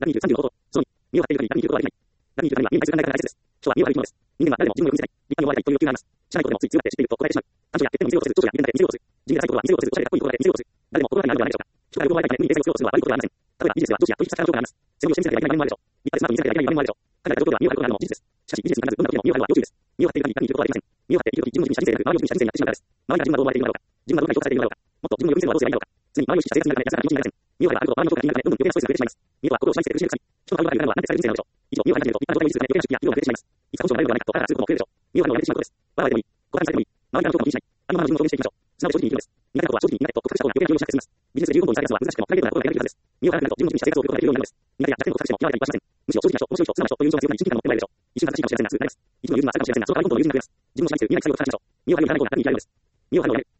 ラミール35号。その2、身を張っている限りラミールとはできない。ラミールとは何に対する考え方です。人は身を張る生き物です。人間は誰も自分をよく見せない。立派に終わりたいという欲求があります。知らないことでもつい強がって知っていると答えてしまう。短所やっても見せようとする。長所や見るだけで見せようとする。地味なサイコは見せようとする。おしゃれなかっこいいことで見せようとする。誰も心当たりがあるのではないでしょうか。人が欲を終わりたいため無理に訂正をするのは悪いことではありません。例えばビジネスでは上司や取引先からの情報があります。それを人見せてはいけない場面もあるでしょう。立派でスマートに見せてはいけない場面もあるでしょう。彼らが状況では身を張ることがあるのも事実です。しかしビジネスに限らずどんなことでも身を張るのは要注意です。身を張っている限り見ることはできません。身を張っているとき自分の自身にした人生でなく周りを自分にした人生になってしまうからです。周りが自分はどう思われているのだろうか。自分はどんなに評価されているのだろうか。もっと自分をよく見せるのはどうすればいいのだろうか。常に周りを意識した生活の中で安らかな気持ちになれません。身を張ればあるほど周りの評価が気になるためどんどん余計なストレスが増えてしまいます。身を張ることをしたりして苦しめるくさみ。人の顔が言われるのはなんてされる人生なのでしょう。以上、身を張りなければ一般の状態を維持するため余計な出費や費用が出てしまいます。いつか本性がなれるのではないかとあらあらすることも増えるでしょう。身を張るのをやめてしまうことです。笑われてもいい。誤解されてもいい。周りからの評価も気にしない。あのままの自分を表現していきましょう。素直に正直に生きるのです。苦手なことは正直に苦手と克服した方が余計な重要視して進みます。ビジネスで15分にされたやつは難しくてもプライベートなことがやれるはずです。身を張らなくなると自分の自身にした生活を送ることができるようになるのです。苦手や弱点を克服しても柔らかにはしません。むしろ正直な人、面白い人、素直な人という印象が強くなり親近感も持ってもらえるでしょう。一瞬正しいかもしれませんがすぐになります。一部の融通があるかもしれませんがその代わり今度の融通が増えます。自分を信じてる見えない作業をたくさんしましょう。身を張るのをやめなくなると人気があるのです。身を張るのをやめ